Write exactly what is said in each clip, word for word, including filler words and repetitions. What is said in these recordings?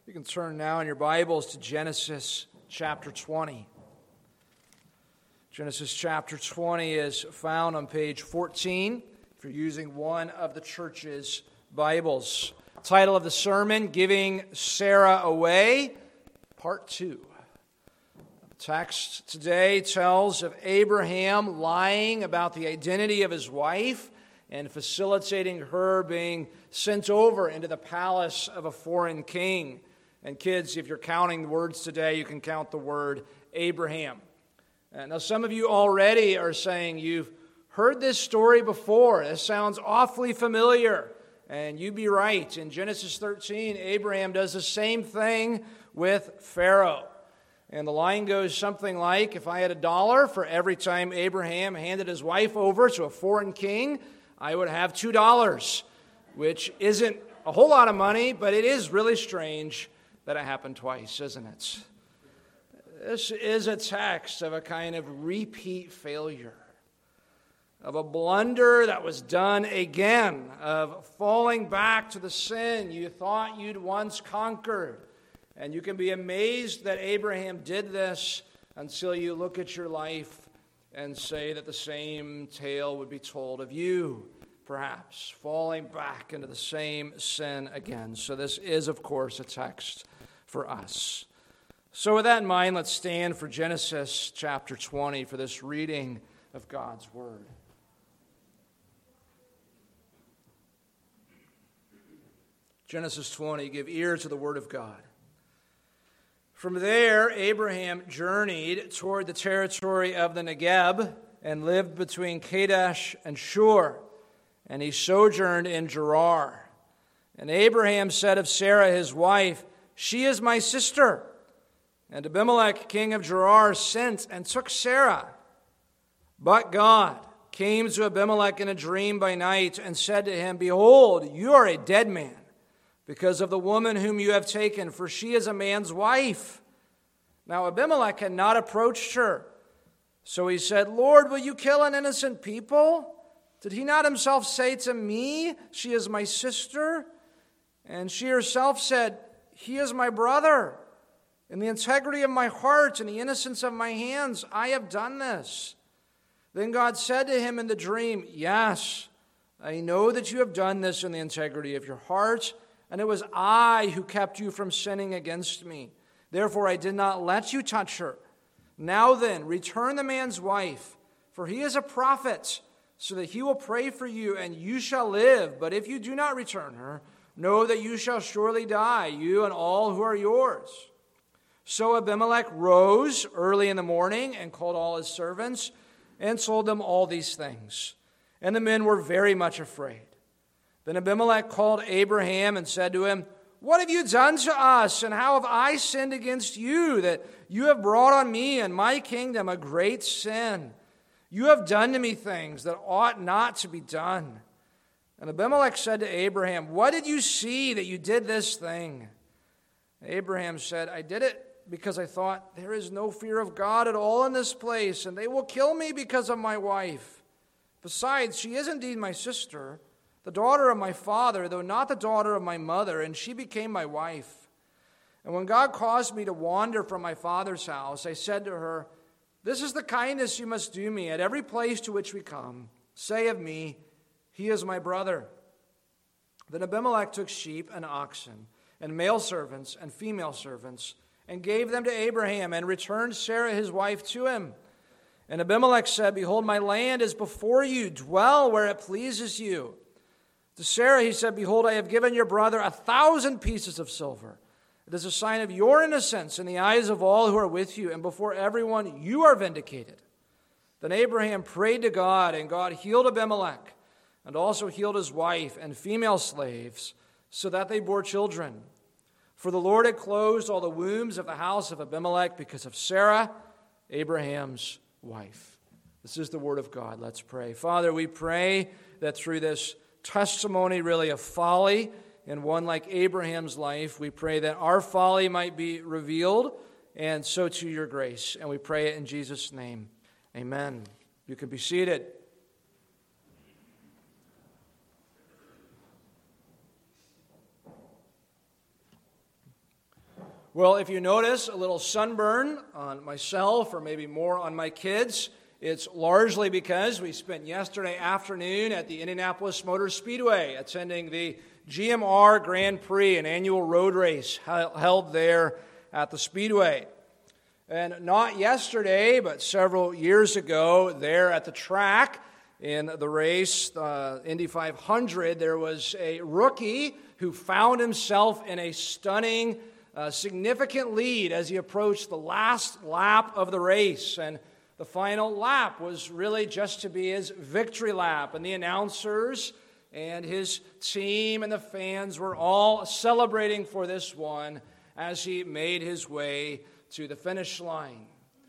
You can turn now in your Bibles to Genesis chapter twenty. Genesis chapter twenty is found on page fourteen if you're using one of the church's Bibles. Title of the sermon, Giving Sarah Away, Part two. The text today tells of Abraham lying about the identity of his wife and facilitating her being sent over into the palace of a foreign king. And kids, if you're counting the words today, you can count the word Abraham. Uh, now, some of you already are saying you've heard this story before. This sounds awfully familiar. And you'd be right. In Genesis thirteen, Abraham does the same thing with Pharaoh. And the line goes something like, if I had a dollar for every time Abraham handed his wife over to a foreign king, I would have two dollars, which isn't a whole lot of money, but it is really strange that it happened twice, isn't it? This is a text of a kind of repeat failure, of a blunder that was done again, of falling back to the sin you thought you'd once conquered. And you can be amazed that Abraham did this until you look at your life and say that the same tale would be told of you, perhaps, falling back into the same sin again. So this is, of course, a text for us. So with that in mind, let's stand for Genesis chapter twenty for this reading of God's Word. Genesis twenty, give ear to the Word of God. From there, Abraham journeyed toward the territory of the Negeb and lived between Kadesh and Shur, and he sojourned in Gerar. And Abraham said of Sarah his wife, "She is my sister." And Abimelech, king of Gerar, sent and took Sarah. But God came to Abimelech in a dream by night and said to him, "Behold, you are a dead man, because of the woman whom you have taken, for she is a man's wife." Now Abimelech had not approached her. So he said, "Lord, will you kill an innocent people? Did he not himself say to me, 'She is my sister'?" And she herself said, "He is my brother. In the integrity of my heart and the innocence of my hands, I have done this." Then God said to him in the dream, "Yes, I know that you have done this in the integrity of your heart, and it was I who kept you from sinning against me. Therefore I did not let you touch her. Now then, return the man's wife, for he is a prophet, so that he will pray for you, and you shall live. But if you do not return her, know that you shall surely die, you and all who are yours." So Abimelech rose early in the morning and called all his servants and told them all these things. And the men were very much afraid. Then Abimelech called Abraham and said to him, "What have you done to us, and how have I sinned against you, that you have brought on me and my kingdom a great sin? You have done to me things that ought not to be done." And Abimelech said to Abraham, "What did you see that you did this thing?" Abraham said, "I did it because I thought, there is no fear of God at all in this place, and they will kill me because of my wife. Besides, she is indeed my sister, the daughter of my father, though not the daughter of my mother, and she became my wife. And when God caused me to wander from my father's house, I said to her, 'This is the kindness you must do me at every place to which we come. Say of me, he is my brother.' Then Abimelech took sheep and oxen, and male servants and female servants, and gave them to Abraham, and returned Sarah his wife to him. And Abimelech said, 'Behold, my land is before you. Dwell where it pleases you.' To Sarah he said, 'Behold, I have given your brother a thousand pieces of silver. It is a sign of your innocence in the eyes of all who are with you, and before everyone you are vindicated.' Then Abraham prayed to God, and God healed Abimelech, and also healed his wife and female slaves, so that they bore children. For the Lord had closed all the wombs of the house of Abimelech because of Sarah, Abraham's wife." This is the word of God. Let's pray. Father, we pray that through this testimony really of folly in one like Abraham's life, we pray that our folly might be revealed, and so to your grace. And we pray it in Jesus' name. Amen. You can be seated. Well, if you notice a little sunburn on myself or maybe more on my kids, it's largely because we spent yesterday afternoon at the Indianapolis Motor Speedway attending the G M R Grand Prix, an annual road race held there at the Speedway. And not yesterday, but several years ago, there at the track in the race, uh, Indy five hundred, there was a rookie who found himself in a stunning, uh, significant lead as he approached the last lap of the race. And the final lap was really just to be his victory lap. And the announcers and his team and the fans were all celebrating for this one as he made his way to the finish line.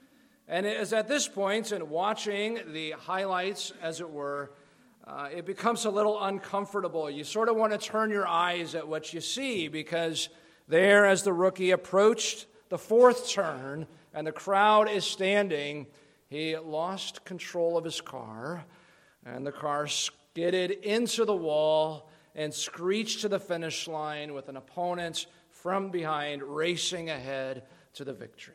And it is at this point, in watching the highlights, as it were, uh, it becomes a little uncomfortable. You sort of want to turn your eyes at what you see, because there, as the rookie approached the fourth turn and the crowd is standing, he lost control of his car, and the car skidded into the wall and screeched to the finish line with an opponent from behind racing ahead to the victory.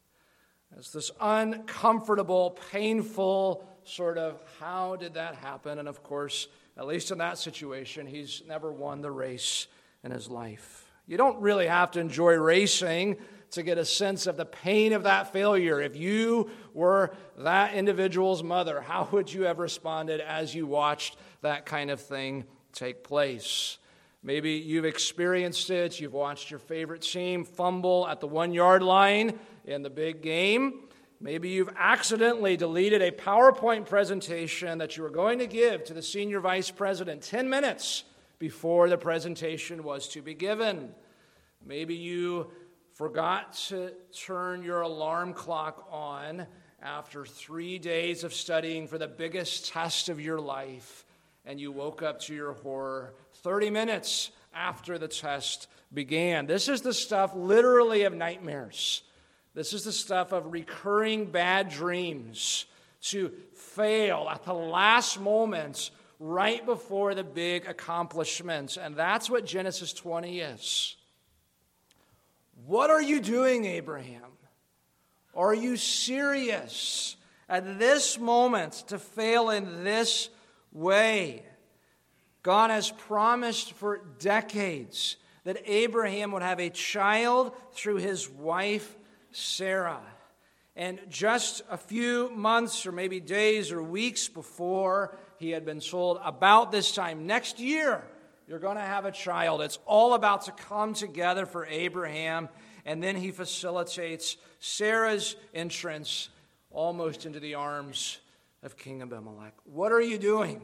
It's this uncomfortable, painful sort of, how did that happen? And of course, at least in that situation, he's never won the race in his life. You don't really have to enjoy racing to get a sense of the pain of that failure. If you were that individual's mother, how would you have responded as you watched that kind of thing take place? Maybe you've experienced it. You've watched your favorite team fumble at the one-yard line in the big game. Maybe you've accidentally deleted a PowerPoint presentation that you were going to give to the senior vice president ten minutes before the presentation was to be given. Maybe you forgot to turn your alarm clock on after three days of studying for the biggest test of your life, and you woke up to your horror thirty minutes after the test began. This is the stuff literally of nightmares. This is the stuff of recurring bad dreams, to fail at the last moments right before the big accomplishments. And that's what Genesis twenty is. What are you doing, Abraham? Are you serious at this moment to fail in this way? God has promised for decades that Abraham would have a child through his wife, Sarah. And just a few months or maybe days or weeks before he had been told, about this time next year, you're going to have a child. It's all about to come together for Abraham. And then he facilitates Sarah's entrance almost into the arms of King Abimelech. What are you doing?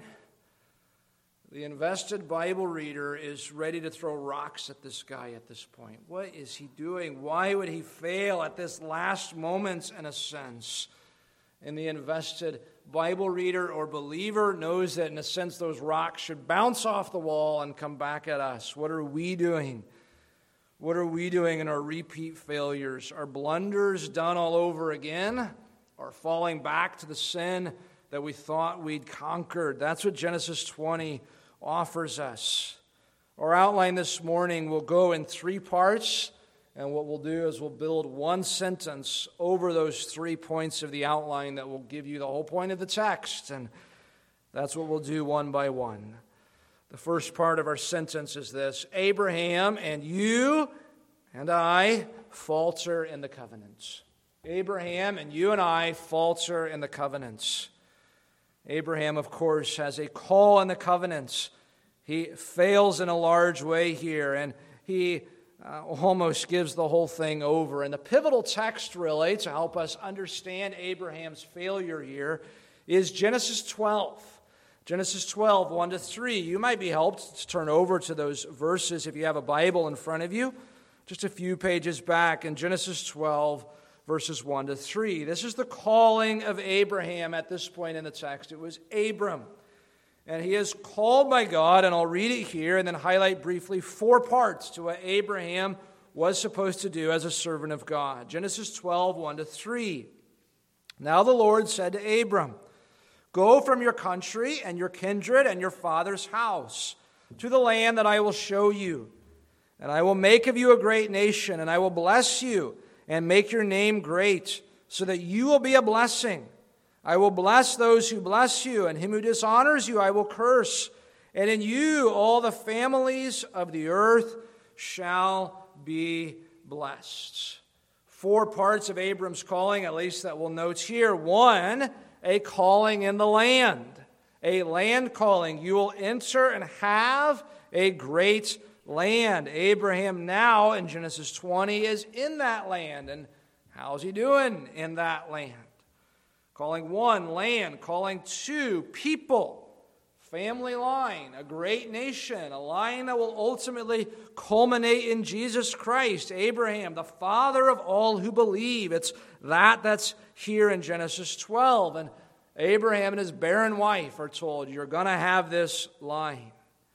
The invested Bible reader is ready to throw rocks at this guy at this point. What is he doing? Why would he fail at this last moment, in a sense? And the invested Bible reader or believer knows that, in a sense, those rocks should bounce off the wall and come back at us. What are we doing? What are we doing in our repeat failures? Are blunders done all over again? Or falling back to the sin that we thought we'd conquered? That's what Genesis twenty offers us. Our outline this morning will go in three parts, and what we'll do is we'll build one sentence over those three points of the outline that will give you the whole point of the text, and that's what we'll do one by one. The first part of our sentence is this: Abraham and you and I falter in the covenants. Abraham and you and I falter in the covenants. Abraham, of course, has a call in the covenants. He fails in a large way here, and he uh, almost gives the whole thing over. And the pivotal text, really, to help us understand Abraham's failure here is Genesis twelve. Genesis twelve, one to three. You might be helped to turn over to those verses if you have a Bible in front of you. Just a few pages back in Genesis twelve, verses one to three. This is the calling of Abraham at this point in the text. It was Abram. And he is called by God, and I'll read it here and then highlight briefly four parts to what Abraham was supposed to do as a servant of God. Genesis twelve, one to three. Now the Lord said to Abram, "Go from your country and your kindred and your father's house to the land that I will show you. And I will make of you a great nation, and I will bless you and make your name great, so that you will be a blessing. I will bless those who bless you, and him who dishonors you I will curse. And in you all the families of the earth shall be blessed. Four parts of Abram's calling, at least that we'll note here. One, a calling in the land. A land calling. You will enter and have a great land. Abraham now in Genesis twenty is in that land. And how's he doing in that land? Calling one, land. Calling two, people. Family line, a great nation, a line that will ultimately culminate in Jesus Christ. Abraham, the father of all who believe. It's that that's here in Genesis twelve. And Abraham and his barren wife are told, you're going to have this line.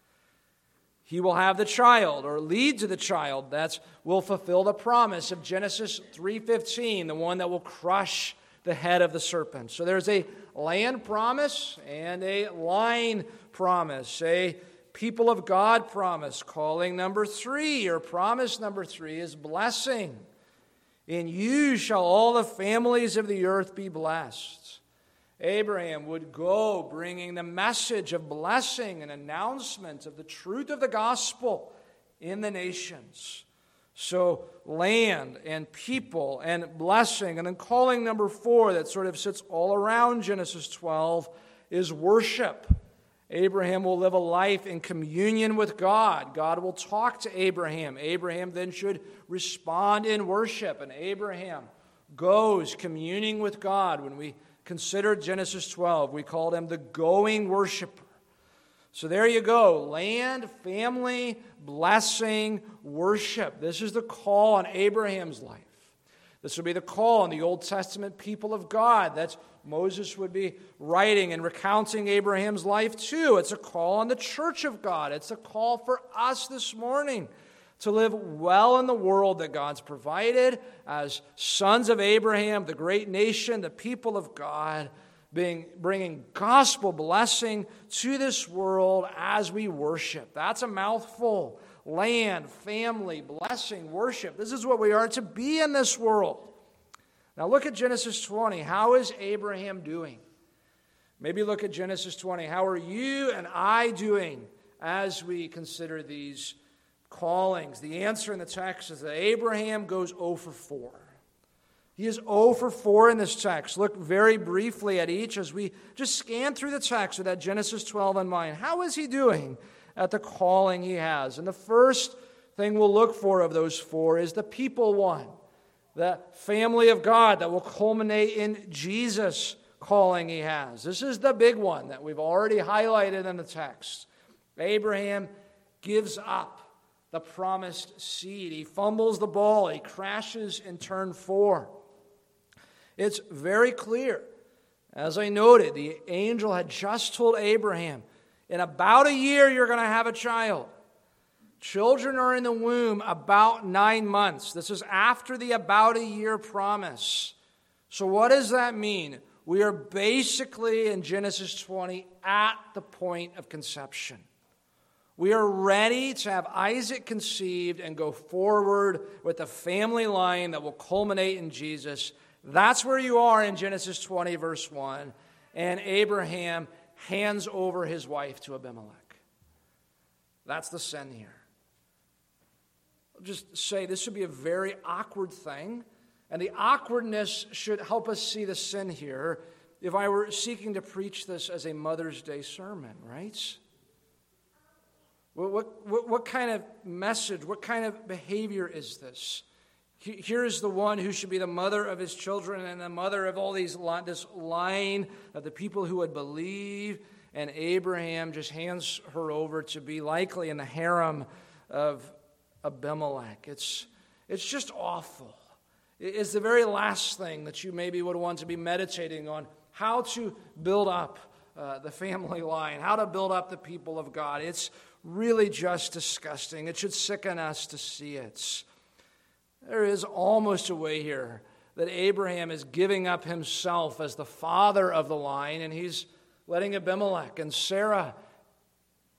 He will have the child, or lead to the child. That will fulfill the promise of Genesis three fifteen, the one that will crush the head of the serpent. So there's a land promise and a line promise, a people of God promise. Calling number three, or promise number three, is blessing. In you shall all the families of the earth be blessed. Abraham would go bringing the message of blessing and announcement of the truth of the gospel in the nations. So land and people and blessing. And then calling number four that sort of sits all around Genesis twelve is worship. Abraham will live a life in communion with God. God will talk to Abraham. Abraham then should respond in worship. And Abraham goes communing with God. When we consider Genesis twelve, we called him the going worshiper. So there you go. Land, family, blessing, worship. This is the call on Abraham's life. This would be the call on the Old Testament people of God. That's Moses would be writing and recounting Abraham's life too. It's a call on the church of God. It's a call for us this morning to live well in the world that God's provided as sons of Abraham, the great nation, the people of God, being, bringing gospel blessing to this world as we worship. That's a mouthful. Land, family, blessing, worship. This is what we are to be in this world. Now look at Genesis twenty. How is Abraham doing? Maybe look at Genesis twenty. How are you and I doing as we consider these callings? The answer in the text is that Abraham goes oh for four. He is oh for four in this text. Look very briefly at each as we just scan through the text with that Genesis twelve in mind. How is he doing at the calling he has? And the first thing we'll look for of those four is the people one, the family of God that will culminate in Jesus' calling he has. This is the big one that we've already highlighted in the text. Abraham gives up the promised seed. He fumbles the ball. He crashes in turn four. It's very clear. As I noted, the angel had just told Abraham, in about a year you're going to have a child. Children are in the womb about nine months. This is after the about a year promise. So what does that mean? We are basically in Genesis twenty at the point of conception. We are ready to have Isaac conceived and go forward with the family line that will culminate in Jesus. That's where you are in Genesis twenty, verse one. And Abraham hands over his wife to Abimelech. That's the sin here. I'll just say this should be a very awkward thing. And the awkwardness should help us see the sin here if I were seeking to preach this as a Mother's Day sermon, right? What, what, what kind of message, what kind of behavior is this? Here's the one who should be the mother of his children and the mother of all these this line of the people who would believe, and Abraham just hands her over to be likely in the harem of Abimelech. It's, it's just awful. It's the very last thing that you maybe would want to be meditating on, how to build up uh, the family line, how to build up the people of God. It's really just disgusting. It should sicken us to see it. There is almost a way here that Abraham is giving up himself as the father of the line, and he's letting Abimelech and Sarah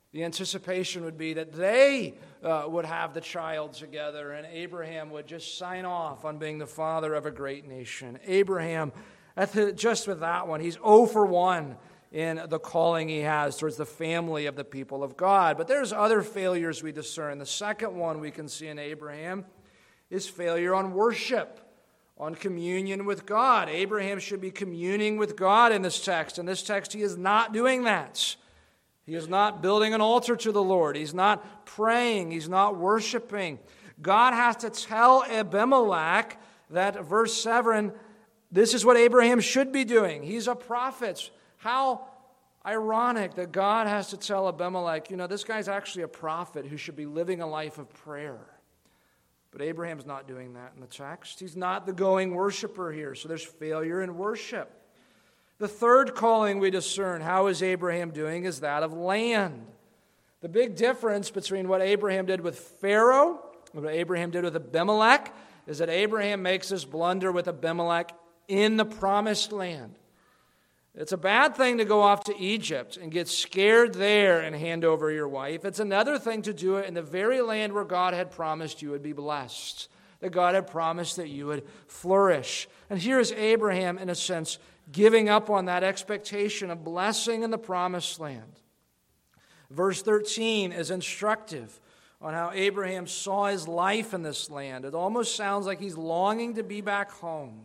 The anticipation would be that they uh, would have the child together, and Abraham would just sign off on being the father of a great nation. Abraham, at the, just with that one, he's zero for one in the calling he has towards the family of the people of God. But there's other failures we discern. The second one we can see in Abraham is failure on worship, on communion with God. Abraham should be communing with God in this text. In this text, he is not doing that. He is not building an altar to the Lord. He's not praying. He's not worshiping. God has to tell Abimelech that, verse seven, this is what Abraham should be doing. He's a prophet. How ironic that God has to tell Abimelech, you know, this guy's actually a prophet who should be living a life of prayer. But Abraham's not doing that in the text. He's not the going worshiper here, so there's failure in worship. The third calling we discern, how is Abraham doing, is that of land. The big difference between what Abraham did with Pharaoh and what Abraham did with Abimelech is that Abraham makes this blunder with Abimelech in the promised land. It's a bad thing to go off to Egypt and get scared there and hand over your wife. It's another thing to do it in the very land where God had promised you would be blessed, that God had promised that you would flourish. And here is Abraham, in a sense, giving up on that expectation of blessing in the promised land. Verse thirteen is instructive on how Abraham saw his life in this land. It almost sounds like he's longing to be back home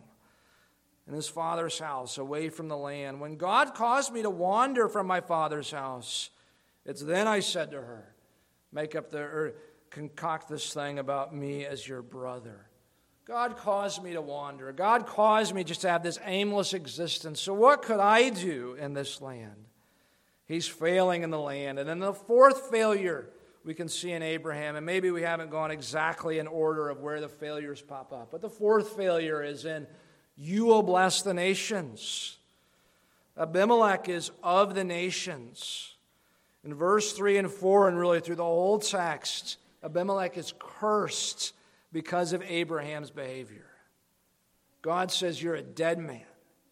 in his father's house, away from the land. When God caused me to wander from my father's house, it's then I said to her, make up the, or concoct this thing about me as your brother. God caused me to wander. God caused me just to have this aimless existence. So what could I do in this land? He's failing in the land. And then the fourth failure we can see in Abraham, and maybe we haven't gone exactly in order of where the failures pop up, but the fourth failure is in, you will bless the nations. Abimelech is of the nations. In verse three and four, and really through the whole text, Abimelech is cursed because of Abraham's behavior. God says, you're a dead man.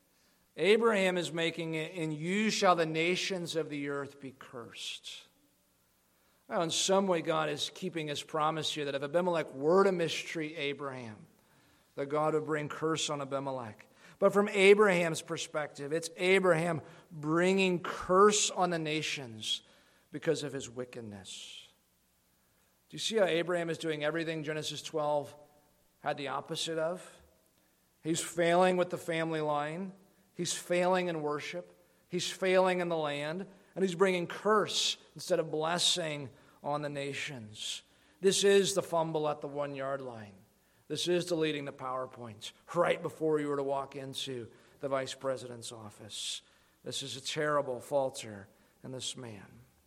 Abraham is making it, in you shall the nations of the earth be cursed. Now, in some way, God is keeping his promise here that if Abimelech were to mistreat Abraham, that God would bring curse on Abimelech. But from Abraham's perspective, it's Abraham bringing curse on the nations because of his wickedness. Do you see how Abraham is doing everything Genesis twelve had the opposite of? He's failing with the family line. He's failing in worship. He's failing in the land. And he's bringing curse instead of blessing on the nations. This is the fumble at the one-yard line. This is deleting the PowerPoints right before you were to walk into the vice president's office. This is a terrible falter in this man.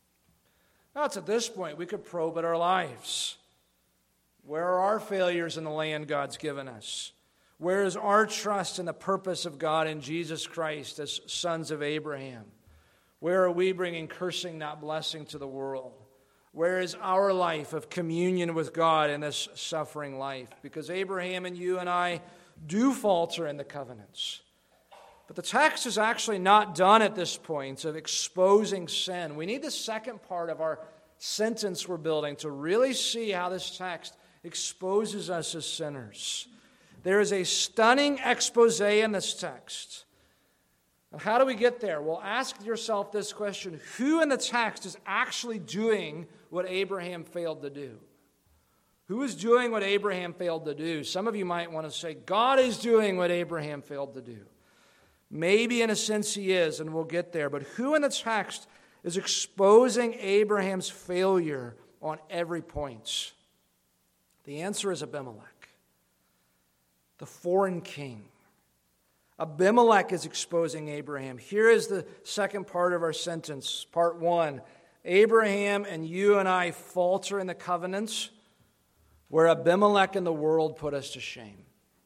Now, it's at this point we could probe at our lives. Where are our failures in the land God's given us? Where is our trust in the purpose of God in Jesus Christ as sons of Abraham? Where are we bringing cursing, not blessing, to the world? Where is our life of communion with God in this suffering life? Because Abraham and you and I do falter in the covenants. But the text is actually not done at this point of exposing sin. We need the second part of our sentence we're building to really see how this text exposes us as sinners. There is a stunning expose in this text. And how do we get there? Well, ask yourself this question. Who in the text is actually doing what Abraham failed to do? Who is doing what Abraham failed to do? Some of you might want to say, God is doing what Abraham failed to do. Maybe in a sense he is, and we'll get there. But who in the text is exposing Abraham's failure on every point? The answer is Abimelech, the foreign king. Abimelech is exposing Abraham. Here is the second part of our sentence. Part one, Abraham and you and I falter in the covenants where Abimelech and the world put us to shame.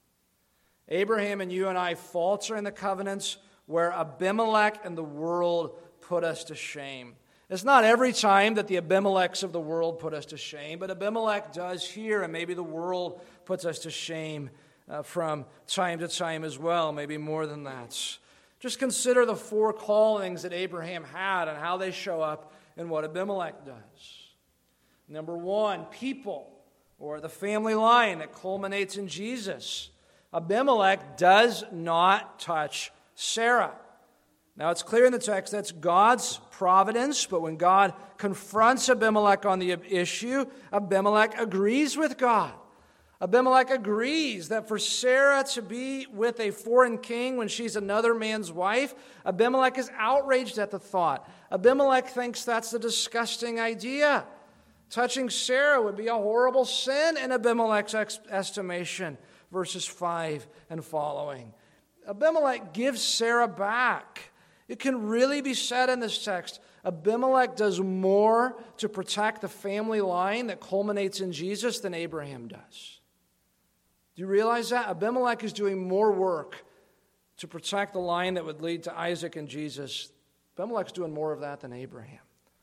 Abraham and you and I falter in the covenants where Abimelech and the world put us to shame. It's not every time that the Abimelechs of the world put us to shame, but Abimelech does here, and maybe the world puts us to shame uh, from time to time as well, maybe more than that. Just consider the four callings that Abraham had and how they show up and what Abimelech does. Number one, people, or the family line that culminates in Jesus. Abimelech does not touch Sarah. Now, it's clear in the text that's God's providence, but when God confronts Abimelech on the issue, Abimelech agrees with God. Abimelech agrees that for Sarah to be with a foreign king when she's another man's wife, Abimelech is outraged at the thought. Abimelech thinks that's a disgusting idea. Touching Sarah would be a horrible sin in Abimelech's estimation, verses five and following. Abimelech gives Sarah back. It can really be said in this text, Abimelech does more to protect the family line that culminates in Jesus than Abraham does. Do you realize that? Abimelech is doing more work to protect the line that would lead to Isaac and Jesus. Abimelech's doing more of that than Abraham.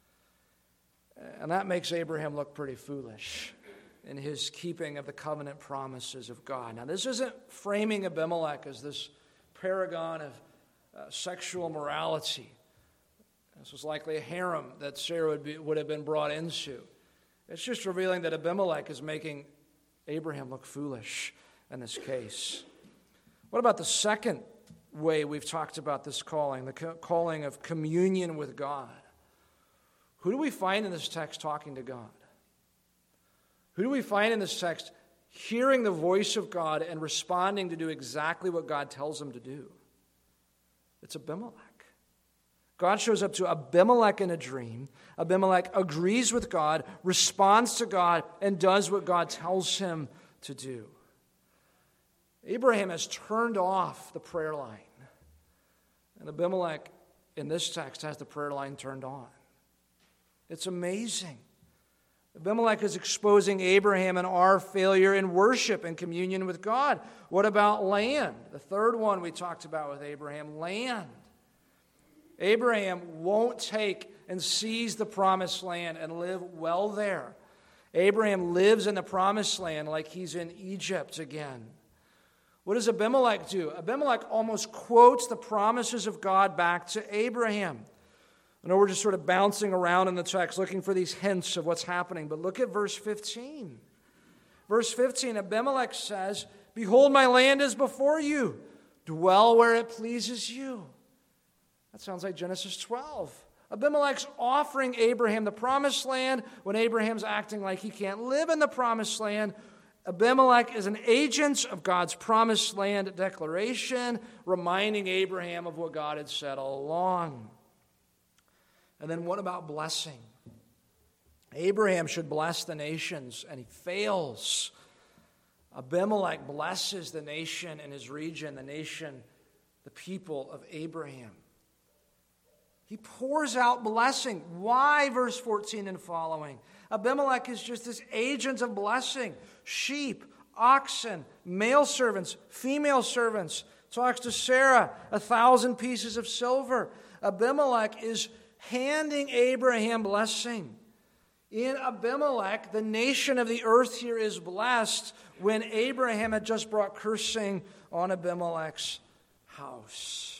And that makes Abraham look pretty foolish in his keeping of the covenant promises of God. Now, this isn't framing Abimelech as this paragon of uh, sexual morality. This was likely a harem that Sarah would, be, would have been brought into. It's just revealing that Abimelech is making Abraham look foolish in this case. What about the second way we've talked about this calling, the co- calling of communion with God? Who do we find in this text talking to God? Who do we find in this text hearing the voice of God and responding to do exactly what God tells him to do? It's Abimelech. God shows up to Abimelech in a dream. Abimelech agrees with God, responds to God, and does what God tells him to do. Abraham has turned off the prayer line. And Abimelech, in this text, has the prayer line turned on. It's amazing. Abimelech is exposing Abraham and our failure in worship and communion with God. What about land? The third one we talked about with Abraham, land. Abraham won't take and seize the promised land and live well there. Abraham lives in the promised land like he's in Egypt again. What does Abimelech do? Abimelech almost quotes the promises of God back to Abraham. I know we're just sort of bouncing around in the text looking for these hints of what's happening, but look at verse fifteen. Verse fifteen, Abimelech says, "Behold, my land is before you. Dwell where it pleases you." That sounds like Genesis twelve. Abimelech's offering Abraham the promised land when Abraham's acting like he can't live in the promised land. Abimelech is an agent of God's promised land declaration, reminding Abraham of what God had said all along. And then what about blessing? Abraham should bless the nations, and he fails. Abimelech blesses the nation and his region, the nation, the people of Abraham. He pours out blessing. Why? Verse fourteen and following. Abimelech is just this agent of blessing. Sheep, oxen, male servants, female servants. Talks to Sarah, a thousand pieces of silver. Abimelech is handing Abraham blessing. In Abimelech, the nation of the earth here is blessed when Abraham had just brought cursing on Abimelech's house.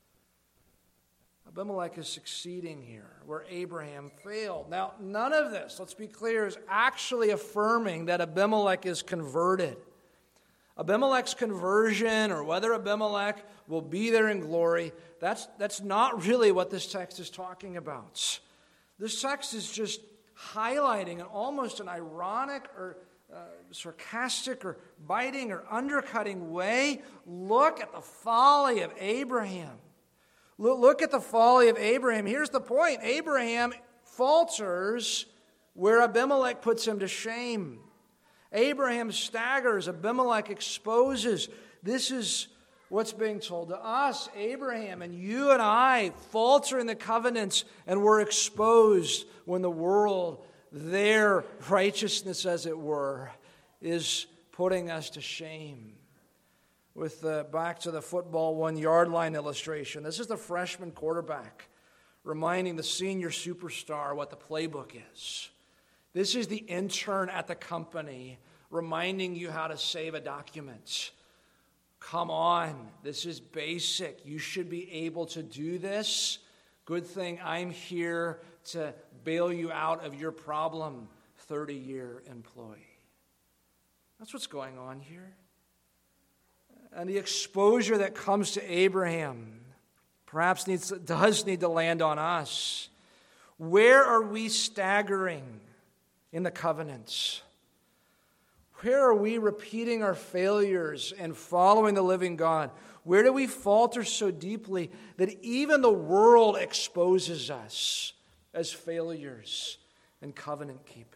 Abimelech is succeeding here where Abraham failed. Now, none of this, let's be clear, is actually affirming that Abimelech is converted. Abimelech's conversion, or whether Abimelech will be there in glory, that's, that's not really what this text is talking about. This text is just highlighting in almost an ironic or uh, sarcastic or biting or undercutting way, look at the folly of Abraham. Look, look at the folly of Abraham. Here's the point. Abraham falters where Abimelech puts him to shame. Abraham staggers, Abimelech exposes. This is what's being told to us. Abraham and you and I falter in the covenants, and we're exposed when the world, their righteousness as it were, is putting us to shame. With the, back to the football one-yard line illustration, this is the freshman quarterback reminding the senior superstar what the playbook is. This is the intern at the company reminding you how to save a document. Come on, this is basic. You should be able to do this. Good thing I'm here to bail you out of your problem, thirty-year employee. That's what's going on here. And the exposure that comes to Abraham perhaps needs, does need to land on us. Where are we staggering in the covenants? Where are we repeating our failures and following the living God? Where do we falter so deeply that even the world exposes us as failures in covenant keeping?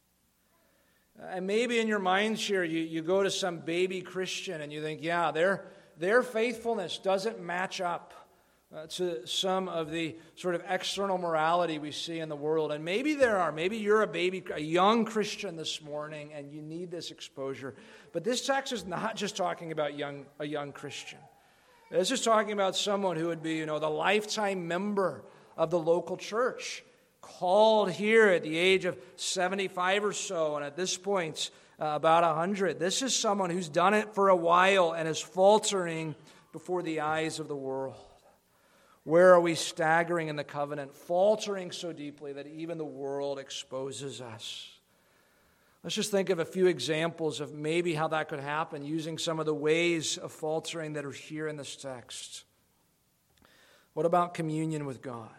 And maybe in your mind share, you, you go to some baby Christian and you think, yeah, their, their faithfulness doesn't match up Uh, to some of the sort of external morality we see in the world. And maybe there are. Maybe you're a baby, a young Christian this morning, and you need this exposure. But this text is not just talking about young a young Christian. This is talking about someone who would be, you know, the lifetime member of the local church, called here at the age of seventy-five or so, and at this point, uh, about one hundred. This is someone who's done it for a while and is faltering before the eyes of the world. Where are we staggering in the covenant, faltering so deeply that even the world exposes us? Let's just think of a few examples of maybe how that could happen using some of the ways of faltering that are here in this text. What about communion with God?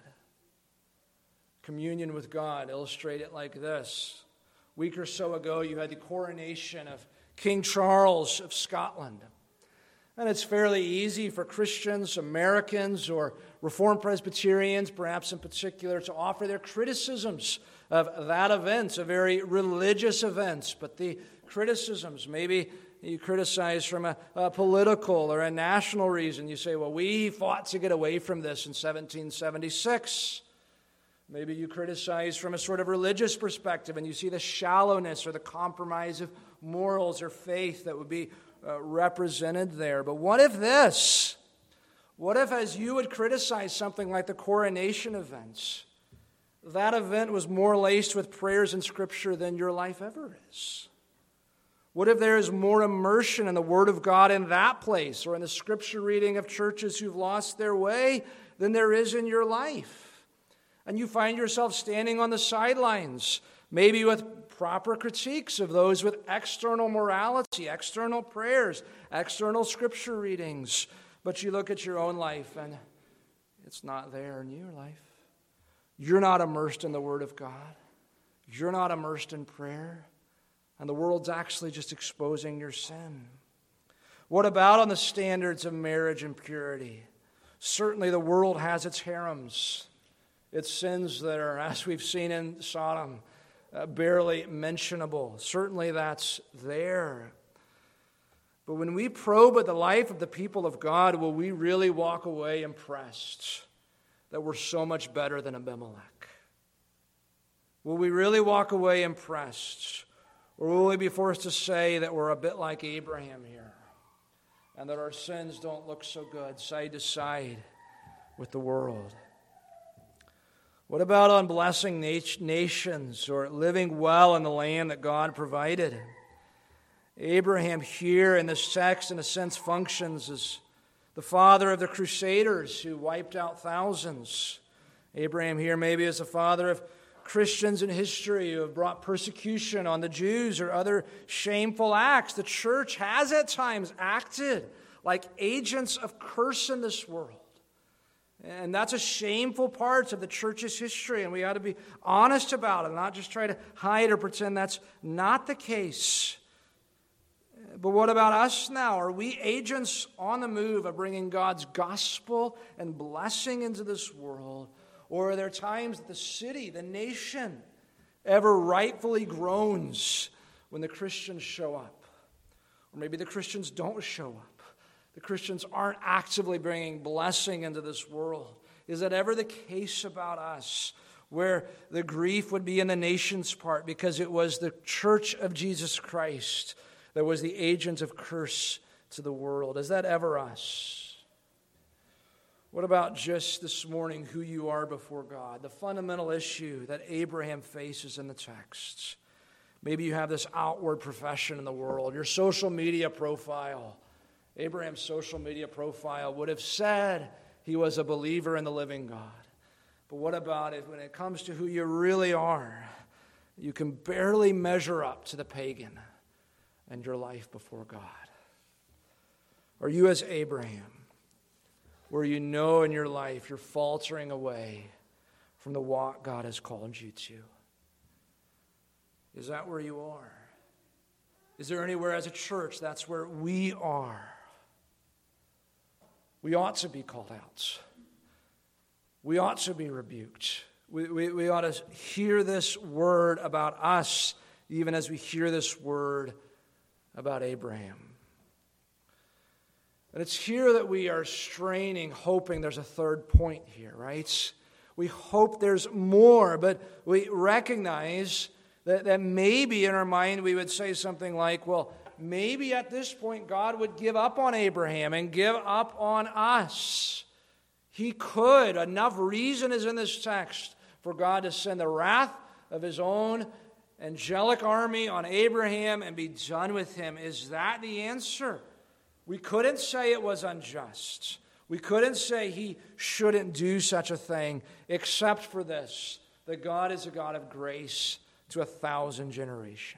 Communion with God, illustrate it like this. A week or so ago, you had the coronation of King Charles of Scotland. And it's fairly easy for Christians, Americans, or Reformed Presbyterians, perhaps in particular, to offer their criticisms of that event, a very religious event. But the criticisms, maybe you criticize from a, a political or a national reason. You say, well, we fought to get away from this in seventeen seventy-six. Maybe you criticize from a sort of religious perspective, and you see the shallowness or the compromise of morals or faith that would be Uh, represented there. But what if this? What if, as you would criticize something like the coronation events, that event was more laced with prayers and Scripture than your life ever is? What if there is more immersion in the Word of God in that place or in the Scripture reading of churches who've lost their way than there is in your life? And you find yourself standing on the sidelines, maybe with proper critiques of those with external morality, external prayers, external Scripture readings. But you look at your own life and it's not there in your life. You're not immersed in the Word of God. You're not immersed in prayer. And the world's actually just exposing your sin. What about on the standards of marriage and purity? Certainly the world has its harems, its sins that are, as we've seen in Sodom, Uh, barely mentionable. Certainly that's there. But when we probe at the life of the people of God, will we really walk away impressed that we're so much better than Abimelech? Will we really walk away impressed? Or will we be forced to say that we're a bit like Abraham here and that our sins don't look so good side to side with the world? What about on blessing nations or living well in the land that God provided? Abraham here in this text, in a sense, functions as the father of the Crusaders who wiped out thousands. Abraham here maybe is the father of Christians in history who have brought persecution on the Jews or other shameful acts. The church has at times acted like agents of curse in this world. And that's a shameful part of the church's history, and we ought to be honest about it, not just try to hide or pretend that's not the case. But what about us now? Are we agents on the move of bringing God's gospel and blessing into this world? Or are there times that the city, the nation, ever rightfully groans when the Christians show up? Or maybe the Christians don't show up. The Christians aren't actively bringing blessing into this world. Is that ever the case about us, where the grief would be in the nation's part because it was the church of Jesus Christ that was the agent of curse to the world? Is that ever us? What about just this morning who you are before God? The fundamental issue that Abraham faces in the text. Maybe you have this outward profession in the world, your social media profile. Abraham's social media profile would have said he was a believer in the living God. But what about it when it comes to who you really are? You can barely measure up to the pagan and your life before God. Are you as Abraham, where you know in your life you're faltering away from the walk God has called you to? Is that where you are? Is there anywhere as a church that's where we are? We ought to be called out. We ought to be rebuked. We, we, we ought to hear this word about us, even as we hear this word about Abraham. And it's here that we are straining, hoping there's a third point here, right? We hope there's more, but we recognize that, that maybe in our mind we would say something like, well, maybe at this point God would give up on Abraham and give up on us. He could. Enough reason is in this text for God to send the wrath of his own angelic army on Abraham and be done with him. Is that the answer? We couldn't say it was unjust. We couldn't say he shouldn't do such a thing, except for this, that God is a God of grace to a thousand generations.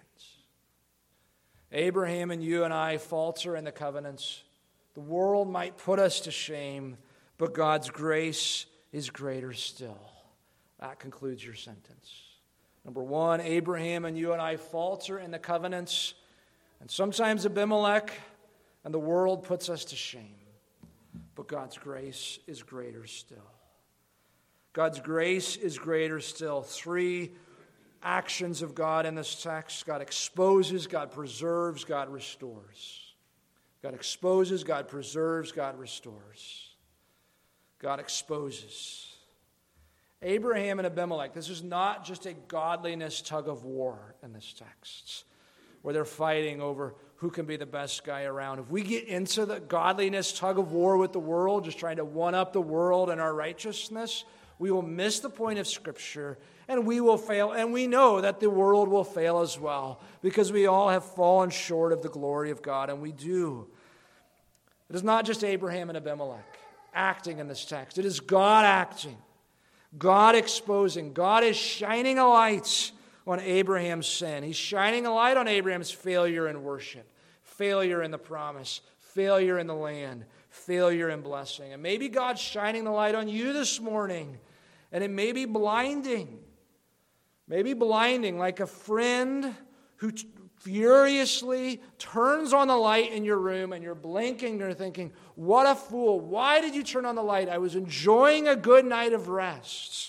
Abraham and you and I falter in the covenants. The world might put us to shame, but God's grace is greater still. That concludes your sentence. Number one, Abraham and you and I falter in the covenants, and sometimes Abimelech and the world puts us to shame, but God's grace is greater still. God's grace is greater still. Three actions of God in this text. God exposes, God preserves, God restores. God exposes, God preserves, God restores. God exposes. Abraham and Abimelech, this is not just a godliness tug of war in this text, where they're fighting over who can be the best guy around. If we get into the godliness tug of war with the world, just trying to one-up the world and our righteousness, we will miss the point of Scripture, and we will fail. And we know that the world will fail as well, because we all have fallen short of the glory of God, and we do. It is not just Abraham and Abimelech acting in this text. It is God acting, God exposing. God is shining a light on Abraham's sin. He's shining a light on Abraham's failure in worship, failure in the promise, failure in the land, failure in blessing. And maybe God's shining the light on you this morning, and it may be blinding. Maybe blinding, like a friend who t- furiously turns on the light in your room, and you're blinking and you're thinking, what a fool. Why did you turn on the light? I was enjoying a good night of rest.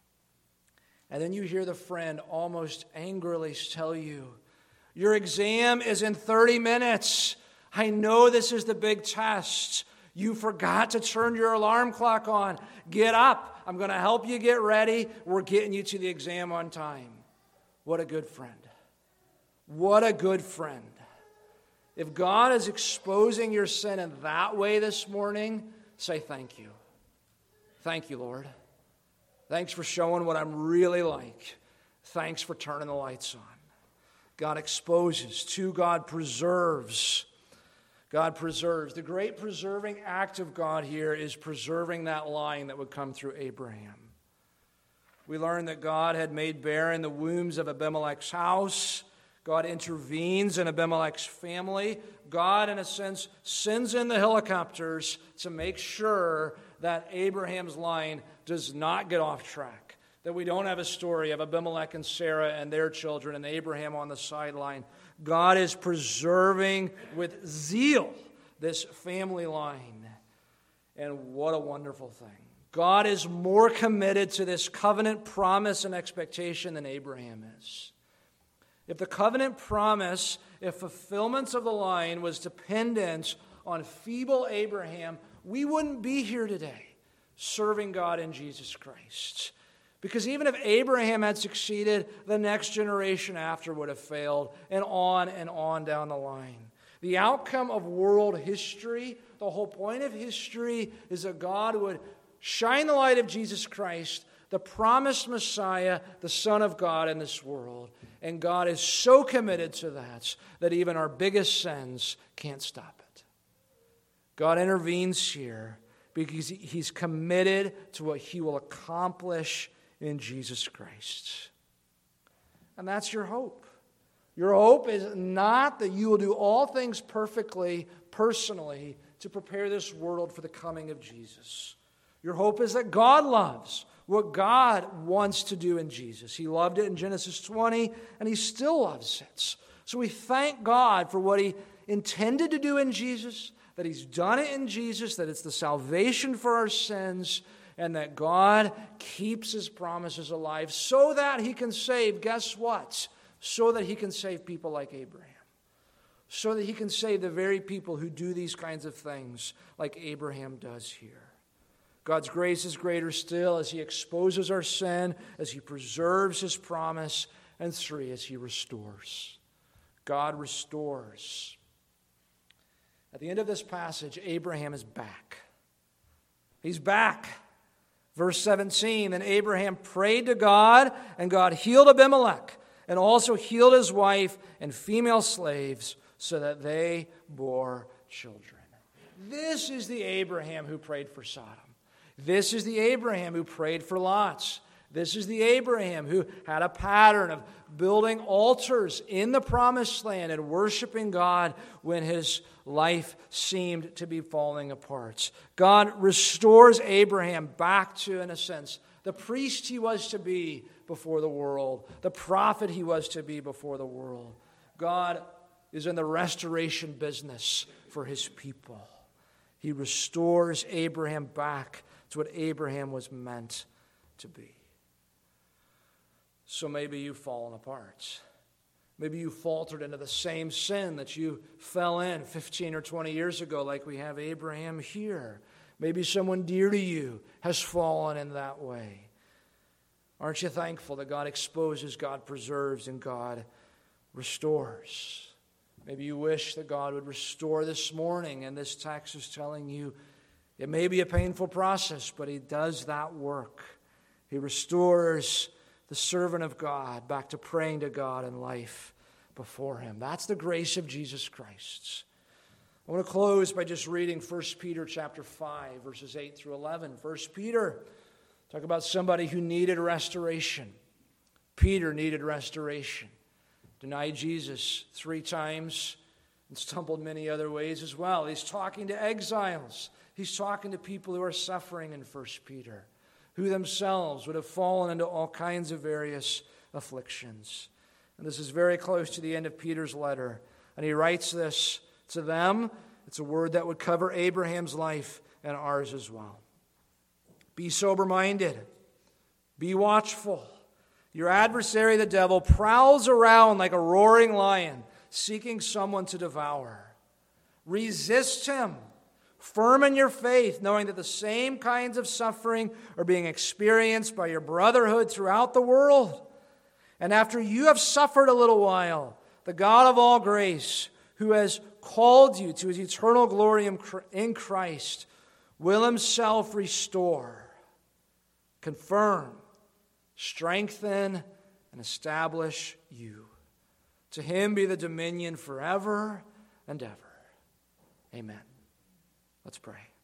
And then you hear the friend almost angrily tell you, your exam is in thirty minutes. I know this is the big test. You forgot to turn your alarm clock on. Get up. I'm going to help you get ready. We're getting you to the exam on time. What a good friend. What a good friend. If God is exposing your sin in that way this morning, say thank you. Thank you, Lord. Thanks for showing what I'm really like. Thanks for turning the lights on. God exposes. Two, God preserves. God preserves. The great preserving act of God here is preserving that line that would come through Abraham. We learn that God had made barren the wombs of Abimelech's house. God intervenes in Abimelech's family. God, in a sense, sends in the helicopters to make sure that Abraham's line does not get off track, that we don't have a story of Abimelech and Sarah and their children and Abraham on the sideline. God is preserving with zeal this family line. And what a wonderful thing. God is more committed to this covenant promise and expectation than Abraham is. If the covenant promise, if fulfillment of the line was dependent on feeble Abraham, we wouldn't be here today serving God in Jesus Christ. Because even if Abraham had succeeded, the next generation after would have failed, and on and on down the line. The outcome of world history, the whole point of history, is that God would shine the light of Jesus Christ, the promised Messiah, the Son of God in this world. And God is so committed to that that even our biggest sins can't stop it. God intervenes here because he's committed to what he will accomplish in Jesus Christ. And that's your hope. Your hope is not that you will do all things perfectly, personally, to prepare this world for the coming of Jesus. Your hope is that God loves what God wants to do in Jesus. He loved it in Genesis twenty, and he still loves it. So we thank God for what he intended to do in Jesus, that he's done it in Jesus, that it's the salvation for our sins, and that God keeps his promises alive so that he can save, guess what? So that he can save people like Abraham. So that he can save the very people who do these kinds of things like Abraham does here. God's grace is greater still as he exposes our sin, as he preserves his promise, and three, as he restores. God restores. At the end of this passage, Abraham is back. He's back. Verse seventeen, then Abraham prayed to God, and God healed Abimelech, and also healed his wife and female slaves, so that they bore children. This is the Abraham who prayed for Sodom. This is the Abraham who prayed for Lot. This is the Abraham who had a pattern of building altars in the promised land and worshiping God when his life seemed to be falling apart. God restores Abraham back to, in a sense, the priest he was to be before the world, the prophet he was to be before the world. God is in the restoration business for his people. He restores Abraham back to what Abraham was meant to be. So maybe you've fallen apart. Maybe you faltered into the same sin that you fell in fifteen or twenty years ago, like we have Abraham here. Maybe someone dear to you has fallen in that way. Aren't you thankful that God exposes, God preserves, and God restores? Maybe you wish that God would restore this morning, and this text is telling you it may be a painful process, but he does that work. He restores the servant of God back to praying to God in life before him. That's the grace of Jesus Christ. I want to close by just reading First Peter chapter five, verses eight through eleven. First Peter, talk about somebody who needed restoration. Peter needed restoration. Denied Jesus three times and stumbled many other ways as well. He's talking to exiles. He's talking to people who are suffering in First Peter, who themselves would have fallen into all kinds of various afflictions. And this is very close to the end of Peter's letter. And he writes this to them. It's a word that would cover Abraham's life and ours as well. Be sober-minded. Be watchful. Your adversary, the devil, prowls around like a roaring lion, seeking someone to devour. Resist him. Firm in your faith, knowing that the same kinds of suffering are being experienced by your brotherhood throughout the world. And after you have suffered a little while, the God of all grace, who has called you to his eternal glory in Christ, will himself restore, confirm, strengthen, and establish you. To him be the dominion forever and ever. Amen. Let's pray.